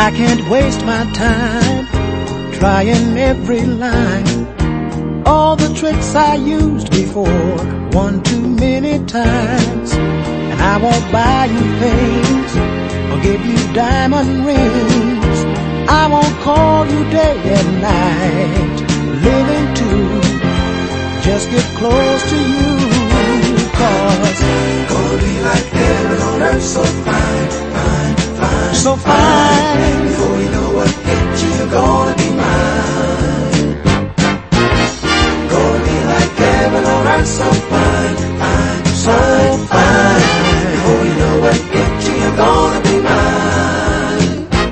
I can't waste my time trying every line. All the tricks I used before, one too many times. And I won't buy you things or give you diamond rings. I won't call you day and night, living to just get close to you. Cause gonna be like heaven on earth, so fine, fine, fine, so fine. Before you know what hit you, you're gonna be mine. Gonna be like heaven on earth, so fine, fine, so fine. Before you know what hit you, you're gonna be mine.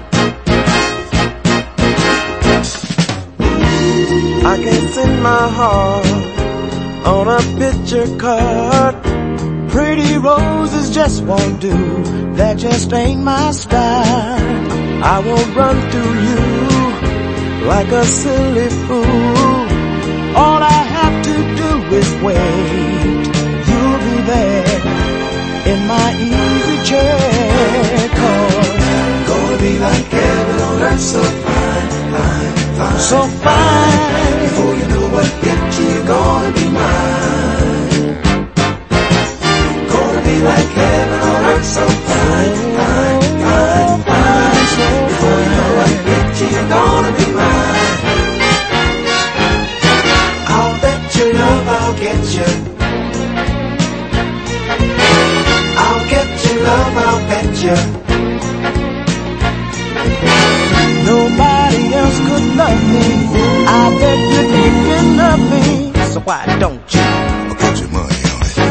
I can't send my heart on a picture card. Pretty roses just won't do, that just ain't my style. I won't run through you like a silly fool. All I have to do is wait. You'll be there in my easy chair. Cause gonna be like heaven on earth, so fine, fine, fine, so fine. Before you know what hit you, you're gonna be mine. Gonna be like heaven on earth, so fine, fine, fine, fine. Before you know what hit you, you're gonna be mine. I'll bet your love I'll get you. I'll get your love, I'll bet you. Nobody else could love me. I bet you can love me. So why don't you? I'll put your money on it.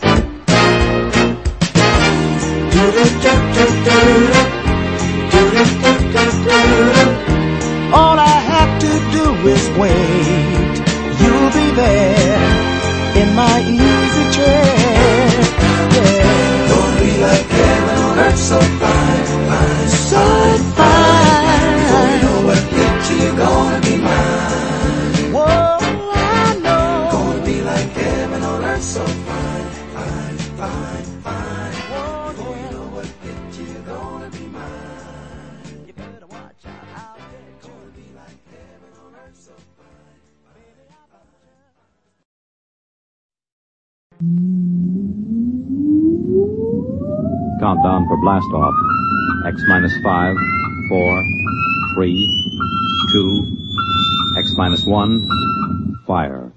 All I have to do is wait. You'll be there in my easy chair. Yeah. Gonna be like heaven on earth, so fine, fine, so fine. Before you know what hit you, you're gonna be mine. Whoa, I know. Gonna be like heaven on earth, so fine, fine, fine, fine. Before you know what hit you, you're gonna be mine. You better watch out. I'll get you. Gonna be like heaven on earth, so fine, fine, fine. Countdown for blast off. X minus 5, 4, 3, 2, X minus 1, fire.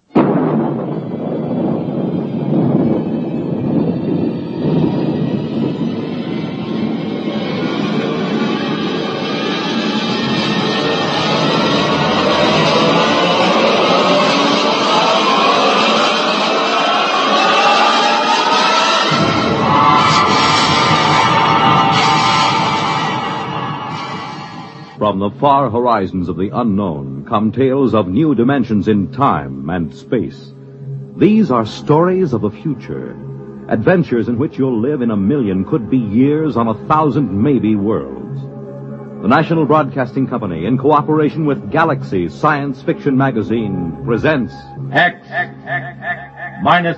From the far horizons of the unknown come tales of new dimensions in time and space. These are stories of the future, adventures in which you'll live in a million, could be years, on 1,000 maybe worlds. The National Broadcasting Company, in cooperation with Galaxy Science Fiction Magazine, presents X minus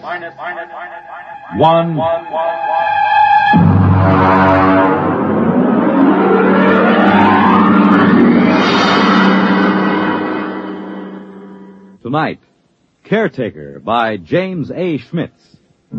1. Tonight, Caretaker by James A. Schmitz.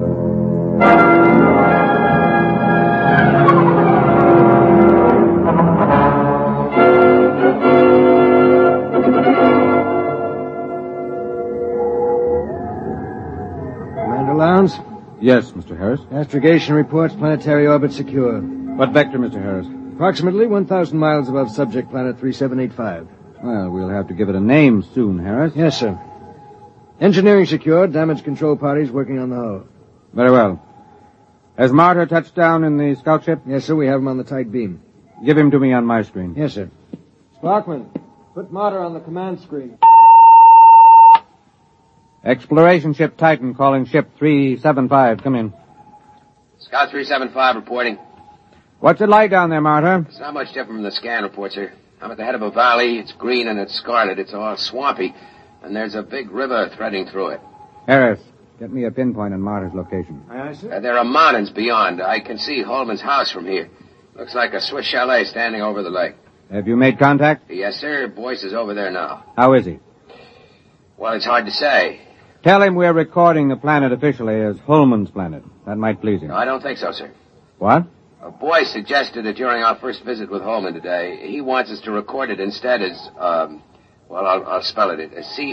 Commander Lowndes? Yes, Mr. Harris. Astrogation reports planetary orbit secure. What vector, Mr. Harris? Approximately 1,000 miles above subject planet 3785. Well, we'll have to give it a name soon, Harris. Yes, sir. Engineering secured. Damage control parties working on the hull. Very well. Has Martyr touched down in the scout ship? Yes, sir. We have him on the tight beam. Give him to me on my screen. Yes, sir. Sparkman, put Martyr on the command screen. Exploration ship Titan calling ship 375. Come in. Scout 375 reporting. What's it like down there, Martyr? It's not much different from the scan report, sir. I'm at the head of a valley. It's green and it's scarlet. It's all swampy. And there's a big river threading through it. Harris, get me a pinpoint on Martyr's location. Aye, sir. There are mountains beyond. I can see Holman's house from here. Looks like a Swiss chalet standing over the lake. Have you made contact? Yes, sir. Boyce is over there now. How is he? Well, it's hard to say. Tell him we're recording the planet officially as Holman's planet. That might please him. No, I don't think so, sir. What? Boyce suggested that during our first visit with Holman today, he wants us to record it instead as, I'll spell it.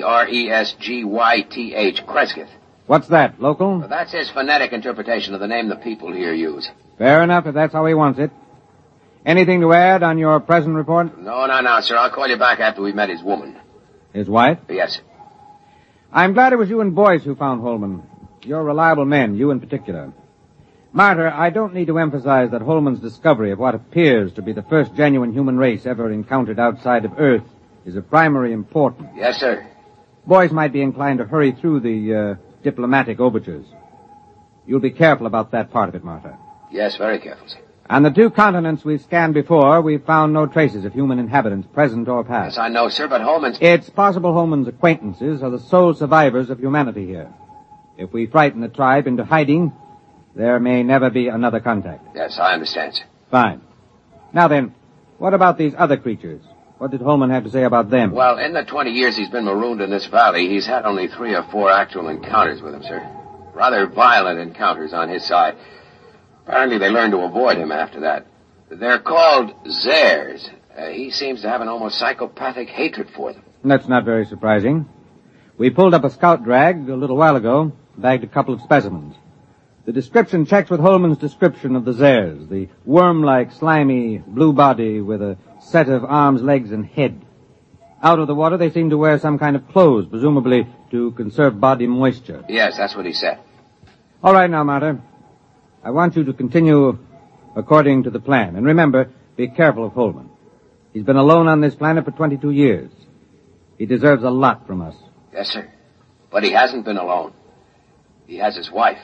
Cresgyth, Cresgyth. What's that, local? Well, that's his phonetic interpretation of the name the people here use. Fair enough if that's how he wants it. Anything to add on your present report? No, sir. I'll call you back after we've met his woman. His wife? Yes, sir. I'm glad it was you and Boyce who found Holman. You're reliable men, you in particular. Martyr, I don't need to emphasize that Holman's discovery of what appears to be the first genuine human race ever encountered outside of Earth is of primary importance. Yes, sir. Boyce might be inclined to hurry through the diplomatic overtures. You'll be careful about that part of it, Martyr. Yes, very careful, sir. On the 2 continents we've scanned before, we've found no traces of human inhabitants, present or past. Yes, I know, sir, but Holman's... It's possible Holman's acquaintances are the sole survivors of humanity here. If we frighten the tribe into hiding, there may never be another contact. Yes, I understand, sir. Fine. Now then, what about these other creatures? What did Holman have to say about them? Well, in the 20 years he's been marooned in this valley, he's had only 3 or 4 actual encounters with them, sir. Rather violent encounters on his side. Apparently they learned to avoid him after that. They're called Zares. He seems to have an almost psychopathic hatred for them. That's not very surprising. We pulled up a scout drag a little while ago, bagged a couple of specimens. The description checks with Holman's description of the Zares, the worm-like, slimy, blue body with a set of arms, legs, and head. Out of the water, they seem to wear some kind of clothes, presumably to conserve body moisture. Yes, that's what he said. All right now, Martyr. I want you to continue according to the plan. And remember, be careful of Holman. He's been alone on this planet for 22 years. He deserves a lot from us. Yes, sir. But he hasn't been alone. He has his wife.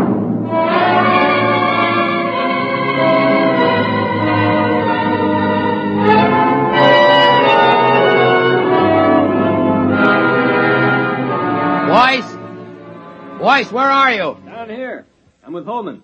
Boyce, where are you? Down here. I'm with Holman.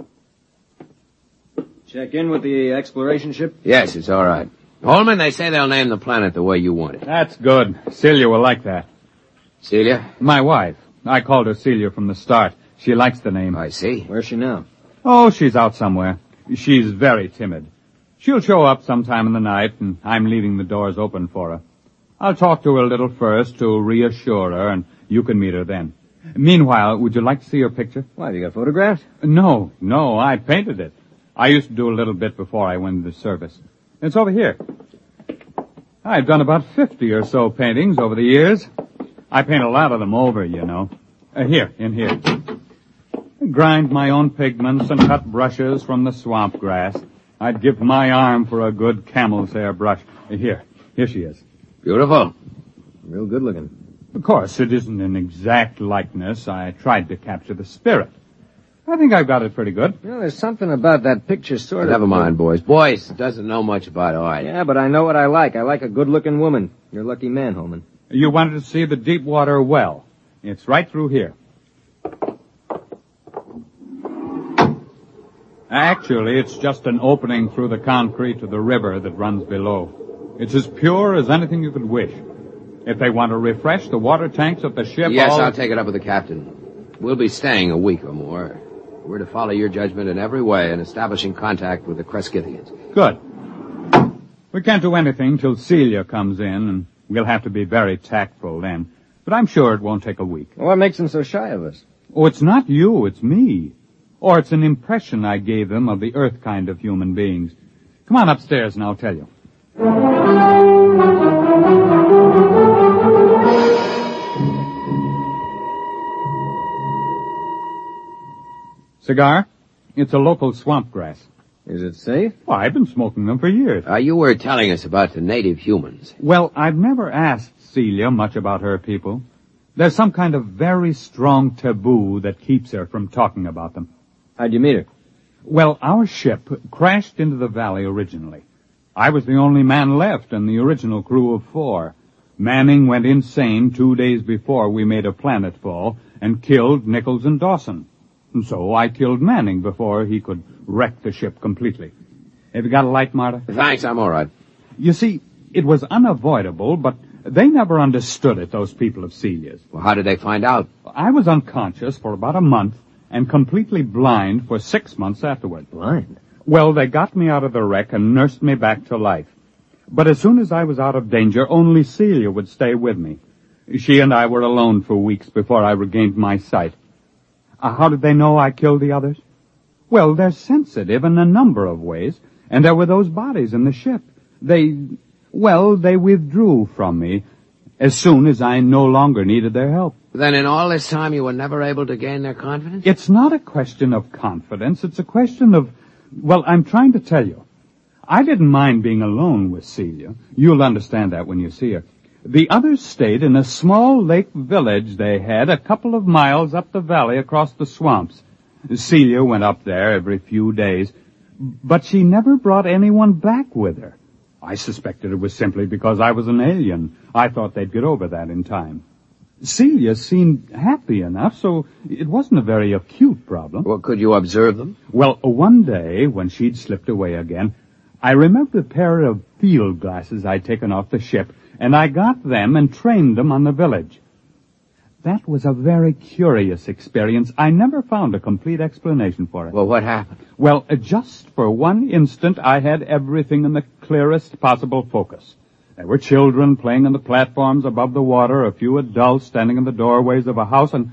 Check in with the exploration ship? Yes, it's all right. Holman, they say they'll name the planet the way you want it. That's good. Celia will like that. Celia? My wife. I called her Celia from the start. She likes the name. I see. Where's she now? Oh, she's out somewhere. She's very timid. She'll show up sometime in the night, and I'm leaving the doors open for her. I'll talk to her a little first to reassure her, and you can meet her then. Meanwhile, would you like to see her picture? Why, have you got photographs? No, I painted it. I used to do a little bit before I went into service. It's over here. I've done about 50 or so paintings over the years. I paint a lot of them over, you know. Here. I grind my own pigments and cut brushes from the swamp grass. I'd give my arm for a good camel's hair brush. Here she is. Beautiful. Real good looking. Of course, it isn't an exact likeness. I tried to capture the spirit. I think I've got it pretty good. Well, there's something about that picture sort of... Never mind, boys. Boyce doesn't know much about art. Yeah, but I know what I like. I like a good-looking woman. You're a lucky man, Holman. You wanted to see the deep water well. It's right through here. Actually, it's just an opening through the concrete to the river that runs below. It's as pure as anything you could wish. If they want to refresh the water tanks at the ship... Yes, I'll take it up with the captain. We'll be staying a week or more. We're to follow your judgment in every way in establishing contact with the Cresgythians. Good. We can't do anything till Celia comes in, and we'll have to be very tactful then. But I'm sure it won't take a week. Well, what makes them so shy of us? Oh, it's not you, it's me. Or it's an impression I gave them of the Earth kind of human beings. Come on upstairs and I'll tell you. Cigar? It's a local swamp grass. Is it safe? Well, I've been smoking them for years. You were telling us about the native humans. Well, I've never asked Celia much about her people. There's some kind of very strong taboo that keeps her from talking about them. How'd you meet her? Well, our ship crashed into the valley originally. I was the only man left in the original crew of 4. Manning went insane 2 days before we made a planetfall and killed Nichols and Dawson. And so I killed Manning before he could wreck the ship completely. Have you got a light, Marta? Thanks, I'm all right. You see, it was unavoidable, but they never understood it, those people of Celia's. Well, how did they find out? I was unconscious for about a month and completely blind for 6 months afterward. Blind? Well, they got me out of the wreck and nursed me back to life. But as soon as I was out of danger, only Celia would stay with me. She and I were alone for weeks before I regained my sight. How did they know I killed the others? Well, they're sensitive in a number of ways, and there were those bodies in the ship. They withdrew from me as soon as I no longer needed their help. Then in all this time you were never able to gain their confidence? It's not a question of confidence. It's a question of, well, I'm trying to tell you. I didn't mind being alone with Celia. You'll understand that when you see her. The others stayed in a small lake village they had a couple of miles up the valley across the swamps. Celia went up there every few days, but she never brought anyone back with her. I suspected it was simply because I was an alien. I thought they'd get over that in time. Celia seemed happy enough, so it wasn't a very acute problem. Well, could you observe them? Well, one day, when she'd slipped away again, I remembered a pair of field glasses I'd taken off the ship, and I got them and trained them on the village. That was a very curious experience. I never found a complete explanation for it. Well, what happened? Well, just for one instant, I had everything in the clearest possible focus. There were children playing on the platforms above the water, a few adults standing in the doorways of a house, and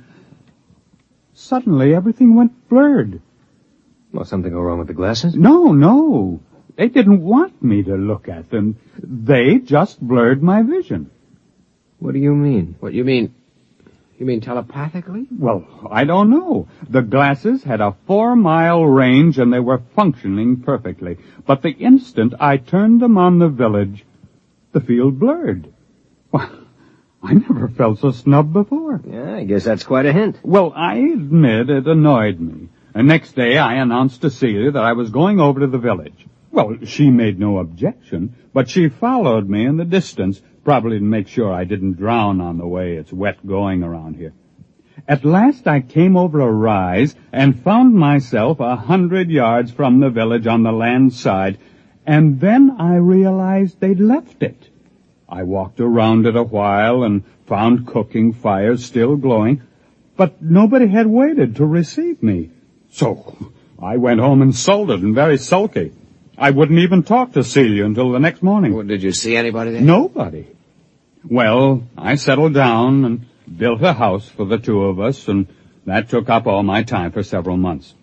suddenly everything went blurred. Well, something go wrong with the glasses? No. They didn't want me to look at them. They just blurred my vision. What do you mean? What, you mean telepathically? Well, I don't know. The glasses had a 4-mile range and they were functioning perfectly. But the instant I turned them on the village, the field blurred. Well, I never felt so snubbed before. Yeah, I guess that's quite a hint. Well, I admit it annoyed me. The next day I announced to Celia that I was going over to the village. Well, she made no objection, but she followed me in the distance, probably to make sure I didn't drown on the way. It's wet going around here. At last I came over a rise and found myself 100 yards from the village on the land side, and then I realized they'd left it. I walked around it a while and found cooking fires still glowing, but nobody had waited to receive me. So I went home insulted and very sulky. I wouldn't even talk to Celia until the next morning. Well, did you see anybody there? Nobody. Well, I settled down and built a house for the two of us, and that took up all my time for several months.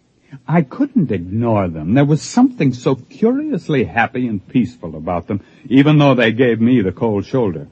I couldn't ignore them. There was something so curiously happy and peaceful about them, even though they gave me the cold shoulder.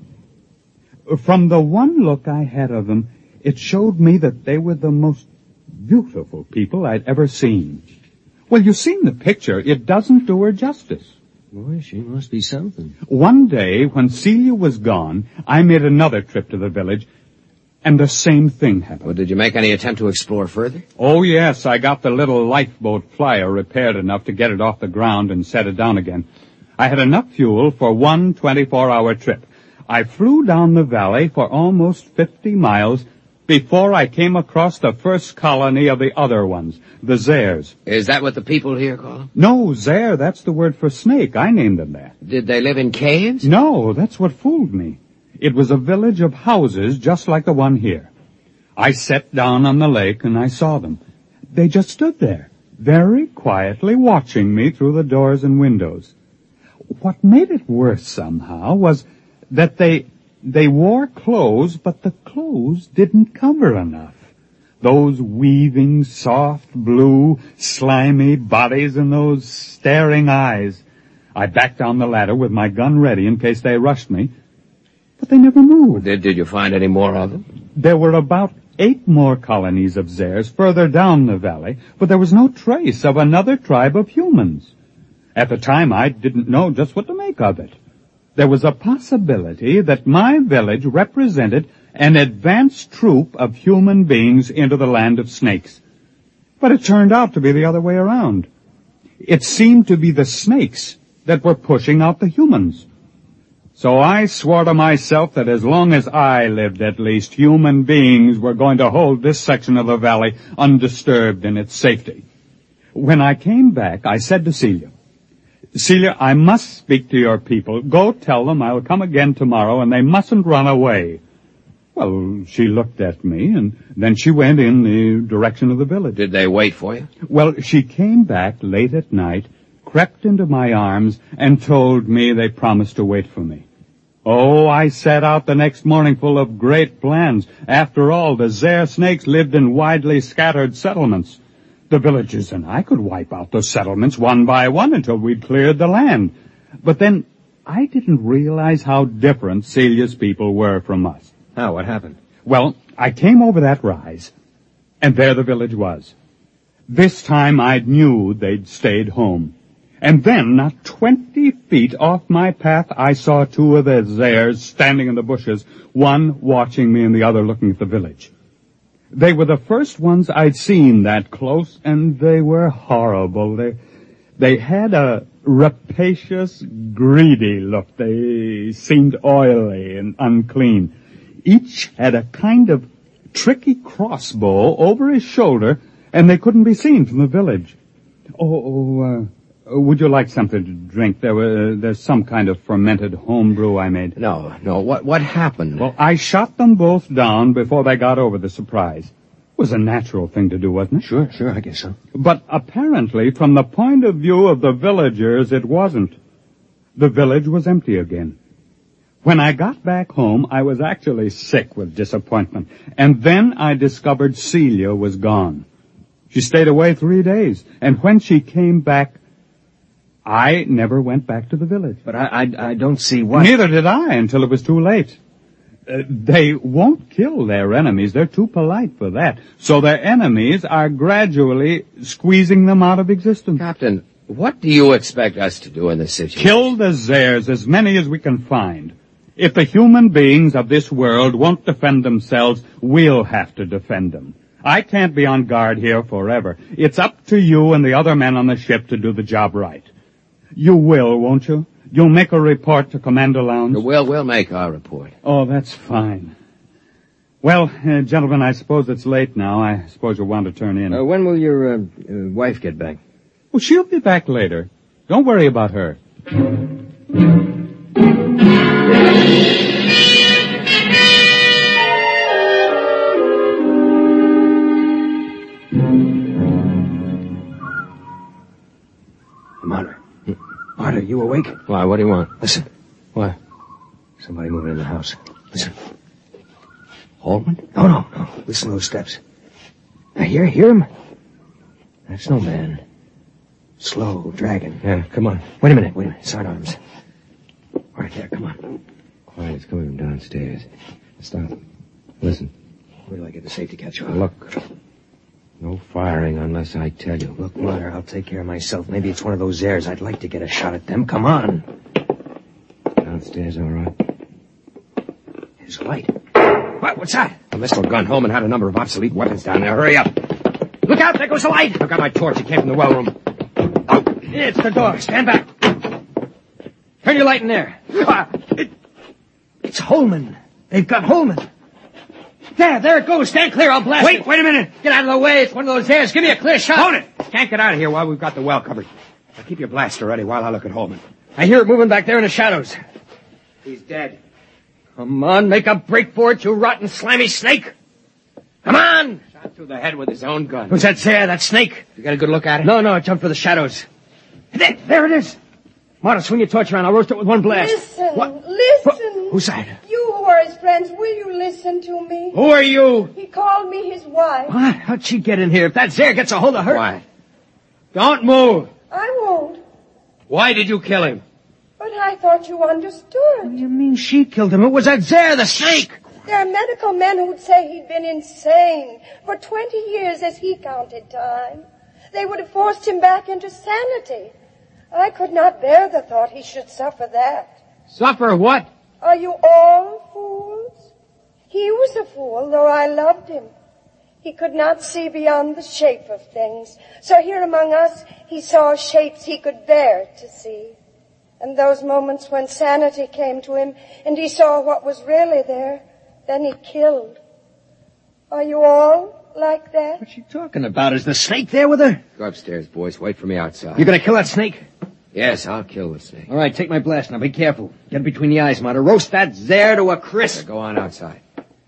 From the one look I had of them, it showed me that they were the most beautiful people I'd ever seen. Well, you've seen the picture. It doesn't do her justice. Boy, she must be something. One day, when Celia was gone, I made another trip to the village, and the same thing happened. Well, did you make any attempt to explore further? Oh, yes, I got the little lifeboat flyer repaired enough to get it off the ground and set it down again. I had enough fuel for one 24-hour trip. I flew down the valley for almost 50 miles before I came across the first colony of the other ones, the Zares. Is that what the people here call them? No, Zare, that's the word for snake. I named them that. Did they live in caves? No, that's what fooled me. It was a village of houses just like the one here. I sat down on the lake and I saw them. They just stood there, very quietly watching me through the doors and windows. What made it worse somehow was that they wore clothes, but the clothes didn't cover enough. Those weaving, soft, blue, slimy bodies and those staring eyes. I backed down the ladder with my gun ready in case they rushed me, but they never moved. Did you find any more of them? There were about 8 more colonies of Zares further down the valley, but there was no trace of another tribe of humans. At the time, I didn't know just what to make of it. There was a possibility that my village represented an advanced troop of human beings into the land of snakes. But it turned out to be the other way around. It seemed to be the snakes that were pushing out the humans. So I swore to myself that as long as I lived, at least, human beings were going to hold this section of the valley undisturbed in its safety. When I came back, I said to Celia, Celia, I must speak to your people. Go tell them I'll come again tomorrow, and they mustn't run away. Well, she looked at me, and then she went in the direction of the village. Did they wait for you? Well, she came back late at night, crept into my arms, and told me they promised to wait for me. Oh, I set out the next morning full of great plans. After all, the Zare snakes lived in widely scattered settlements. The villagers and I could wipe out those settlements one by one until we'd cleared the land. But then I didn't realize how different Celia's people were from us. How? What happened? Well, I came over that rise, and there the village was. This time I knew they'd stayed home. And then, not 20 feet off my path, I saw two of the Zares standing in the bushes, one watching me and the other looking at the village. They were the first ones I'd seen that close, and they were horrible. They had a rapacious, greedy look. They seemed oily and unclean. Each had a kind of tricky crossbow over his shoulder, and they couldn't be seen from the village. Would you like something to drink? There's some kind of fermented homebrew I made. No. What happened? Well, I shot them both down before they got over the surprise. It was a natural thing to do, wasn't it? Sure, I guess so. But apparently, from the point of view of the villagers, it wasn't. The village was empty again. When I got back home, I was actually sick with disappointment. And then I discovered Celia was gone. She stayed away 3 days. And when she came back, I never went back to the village. But I don't see why. Neither did I until it was too late. They won't kill their enemies. They're too polite for that. So their enemies are gradually squeezing them out of existence. Captain, what do you expect us to do in this situation? Kill the Zares, as many as we can find. If the human beings of this world won't defend themselves, we'll have to defend them. I can't be on guard here forever. It's up to you and the other men on the ship to do the job right. You will, won't you? You'll make a report to Commander Lowndes? We'll make our report. Oh, that's fine. Well, gentlemen, I suppose it's late now. I suppose you'll want to turn in. When will your wife get back? Well, she'll be back later. Don't worry about her. Marta, you awake? Why, what do you want? Listen. What? Somebody moving in the house. Listen. Holman? No. Listen to those steps. I hear him. That's no man. Slow, dragging. Yeah, come on. Wait a minute. Sidearms. Right there, come on. Quiet, it's coming from downstairs. Stop. Listen. Wait till I get the safety catch off. Look. No firing unless I tell you. Look, Mother, I'll take care of myself. Maybe it's one of those Zares. I'd like to get a shot at them. Come on. Downstairs, all right. There's a light. What's that? A missile gun. Holman had a number of obsolete weapons down there. Hurry up. Look out, there goes the light. I've got my torch. It came from the well room. Oh, it's the door. Stand back. Turn your light in there. It's Holman. They've got Holman. There it goes. Stand clear. I'll blast it. Wait a minute. Get out of the way. It's one of those Zares. Give me a clear shot. Hold it. Can't get out of here while we've got the well covered. Now keep your blaster ready while I look at Holman. I hear it moving back there in the shadows. He's dead. Come on, make a break for it, you rotten, slimy snake. Come on. Shot through the head with his own gun. Who's that Zare, that snake? You got a good look at it? No, it jumped for the shadows. There it is. Marta, swing your torch around. I'll roast it with one blast. Listen. Who's that? You who are his friends, will you listen to me? Who are you? He called me his wife. What? How'd she get in here? If that Zare gets a hold of her... Quiet. Don't move. I won't. Why did you kill him? But I thought you understood. What do you mean she killed him? It was that Zare, the snake. There are medical men who'd say he'd been insane for 20 years as he counted time. They would have forced him back into sanity. I could not bear the thought he should suffer that. Suffer what? Are you all fools? He was a fool, though I loved him. He could not see beyond the shape of things. So here among us, he saw shapes he could bear to see. And those moments when sanity came to him and he saw what was really there, then he killed. Are you all like that? What's she talking about? Is the snake there with her? Go upstairs, boys. Wait for me outside. You're gonna kill that snake? Yes, I'll kill the snake. All right, take my blast. Now be careful. Get it between the eyes, Marta. Roast that zare to a crisp. Go on outside.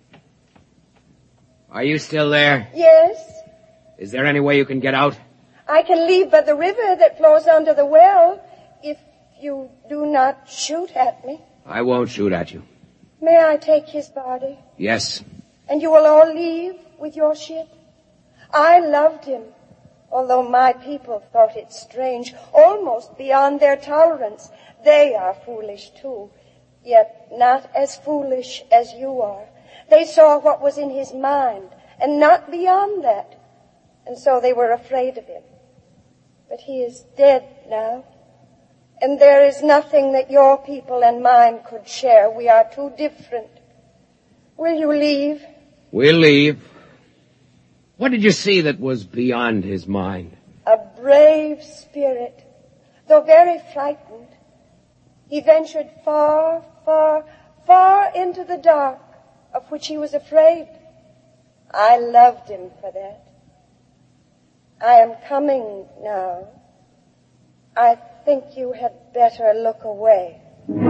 Are you still there? Yes. Is there any way you can get out? I can leave by the river that flows under the well if you do not shoot at me. I won't shoot at you. May I take his body? Yes. And you will all leave with your ship? I loved him, although my people thought it strange, almost beyond their tolerance. They are foolish too, yet not as foolish as you are. They saw what was in his mind, and not beyond that. And so they were afraid of him. But he is dead now. And there is nothing that your people and mine could share. We are too different. Will you leave? We'll leave. What did you see that was beyond his mind? A brave spirit, though very frightened. He ventured far, far, far into the dark, of which he was afraid. I loved him for that. I am coming now. I think you had better look away.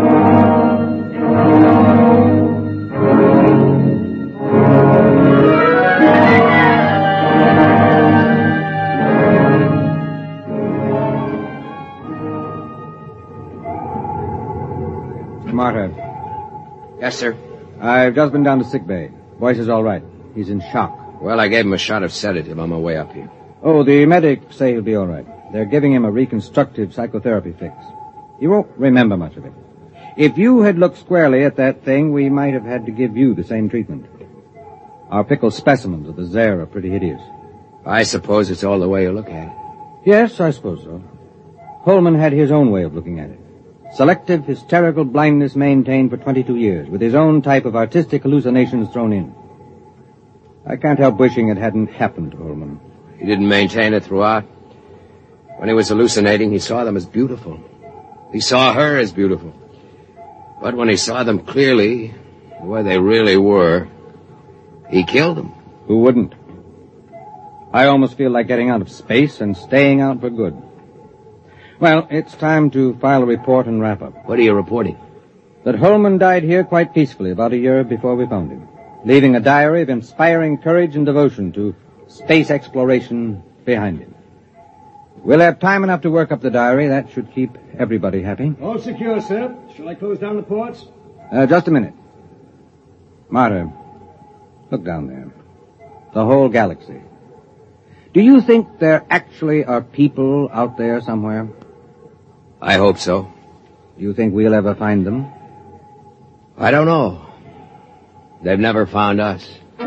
Marta. Yes, sir. I've just been down to sick bay. Boyce is all right. He's in shock. Well, I gave him a shot of sedative on my way up here. Oh, the medics say he'll be all right. They're giving him a reconstructive psychotherapy fix. He won't remember much of it. If you had looked squarely at that thing, we might have had to give you the same treatment. Our pickled specimens of the Zare are pretty hideous. I suppose it's all the way you look at it. Yes, I suppose so. Holman had his own way of looking at it. Selective hysterical blindness maintained for 22 years, with his own type of artistic hallucinations thrown in. I can't help wishing it hadn't happened to Holman. He didn't maintain it throughout. When he was hallucinating, he saw them as beautiful. He saw her as beautiful. But when he saw them clearly, the way they really were, he killed them. Who wouldn't? I almost feel like getting out of space and staying out for good. Well, it's time to file a report and wrap up. What are you reporting? That Holman died here quite peacefully about a year before we found him, leaving a diary of inspiring courage and devotion to space exploration behind him. We'll have time enough to work up the diary. That should keep everybody happy. All secure, sir. Shall I close down the ports? Just a minute. Marta, look down there. The whole galaxy. Do you think there actually are people out there somewhere? I hope so. Do you think we'll ever find them? I don't know. They've never found us.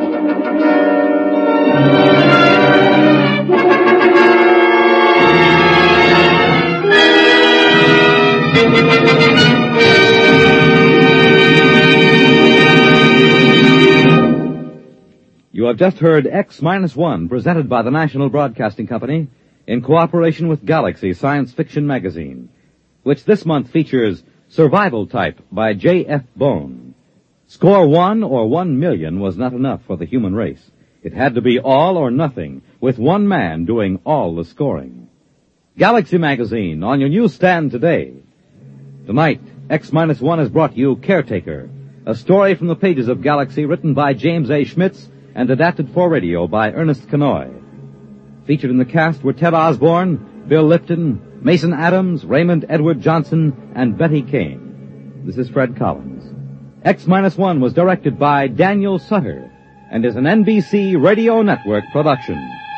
You have just heard X-1, presented by the National Broadcasting Company in cooperation with Galaxy Science Fiction Magazine, which this month features Survival Type by J.F. Bone. Score 1 or 1 million was not enough for the human race. It had to be all or nothing, with one man doing all the scoring. Galaxy Magazine, on your newsstand today. Tonight, X-1 has brought you Caretaker, a story from the pages of Galaxy written by James A. Schmitz and adapted for radio by Ernest Kanoy. Featured in the cast were Ted Osborne, Bill Lipton, Mason Adams, Raymond Edward Johnson, and Betty Kane. This is Fred Collins. X-1 was directed by Daniel Sutter and is an NBC Radio Network production.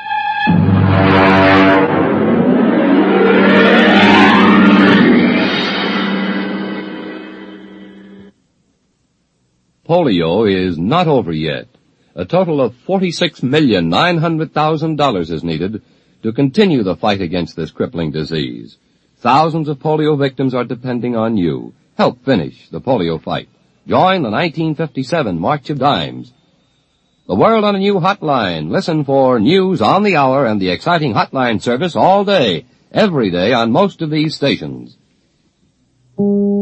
Polio is not over yet. A total of $46,900,000 is needed to continue the fight against this crippling disease. Thousands of polio victims are depending on you. Help finish the polio fight. Join the 1957 March of Dimes. The World on a New Hotline. Listen for news on the hour and the exciting hotline service all day, every day on most of these stations.